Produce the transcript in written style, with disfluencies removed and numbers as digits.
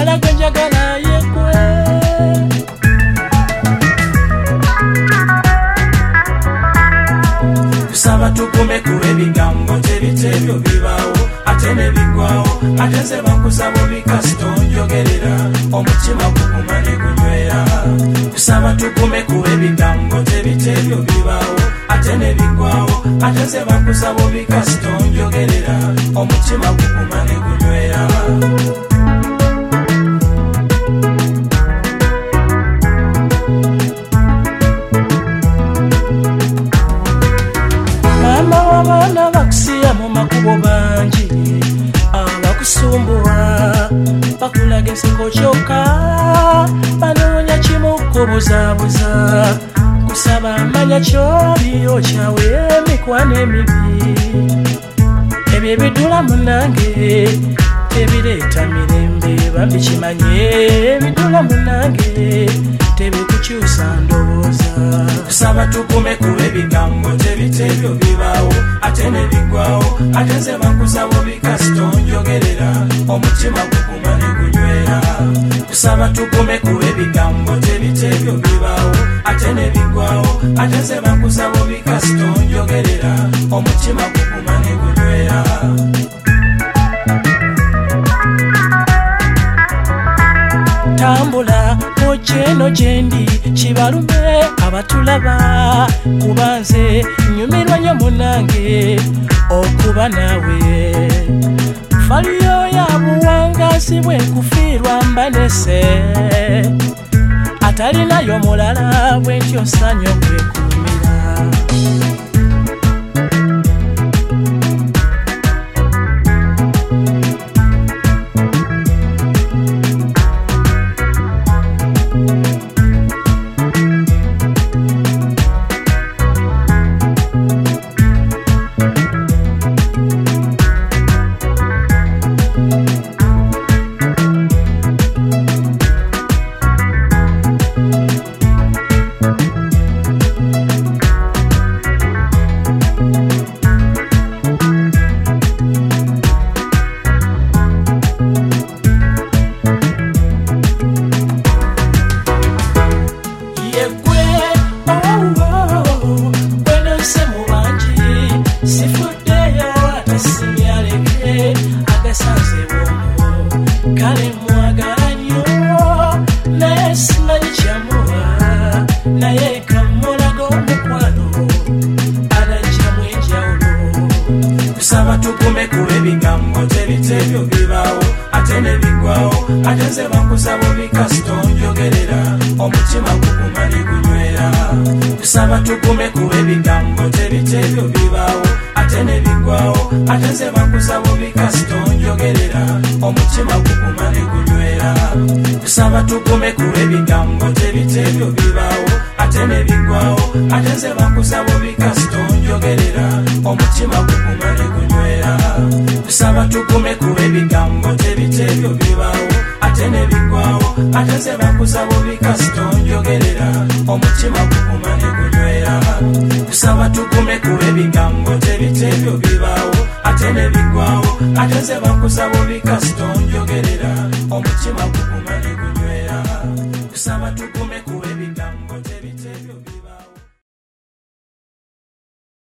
njagala gwe njagala yekwe. Kusaba tukume kuwe bigambo tebitebyo bibaawo ate ne bigwawo ate nze bankusaba obikasito njogerera omutima guguma ne gunywera. Kusaba tukume kuwe bigambo tebitebyo bibaawo ate ne bigwawo ate nze bankusaba obikasito njogerera omutima guguma ne gunywera. Abaana bakusiya mu makubo bangi abakusumbula bakulaga enseko kyokka banoonya kimu kubuzaabuza. Kusaba amanya ky'oli okyawe emikwano emibi ebyo ebidula munange tebireeta mirembe bambi kimanye ebidula munange tebikukyusa ndowooza. Kusaba tukume kuwe ebigambo tebitebyo bibaawo ate ne bigwawo ate nze bankusaba obikasito njogerera omutima guguma ne gunywera. Kusaba tukume kuwe ebigambo tebitebyo bibaawo ate ne bigwawo ate nze bankusaba obikasito njogerera omutima guguma ne gunywera. Tambula mujeno gyendi kibalume abatulaba kuba nze nyumirwa nnyo munange okuba naawe. Faliyo ya buwangazi bwe nkufiirwa mbanese atalinayo mulala bwe ntyo nsanya okwekumira. Kale mwagala nnyo naye simanyi kyamuwa naye kamulaga omukwano adajjamu enjawulo. Kusaba tukume kuwe ebigambo tebitebyo bibaawo ate ne bigwawo ate nze bankusaba obikasito njogerera omutima guguma ne gunywera. Kusaba tukume kuwe ebigambo tebitebyo bibaawo ate ne bigwawo ate nze bankusaba obikasito njogerera omutima guguma ne gunywera. Kusaba tukume kuwe ebigambo tebitebyo bibaawo ate ne bigwawo ate nze bankusaba obikasito njogerera omutima guguma ne gunywera. Kusaba tukume kuwe ebigambo tebitebyo bibaawo ate ne bigwawo ate nze bankusaba obikasito njogerera omutima guguma ne gunywera. Kusaba tukume kuwe ebigambo tebitebyo bibaawo ate ne bigwawo ate nze bankusaba obikasito njogerera omutima guguma ne gunywera. Kusaba tukume kuwe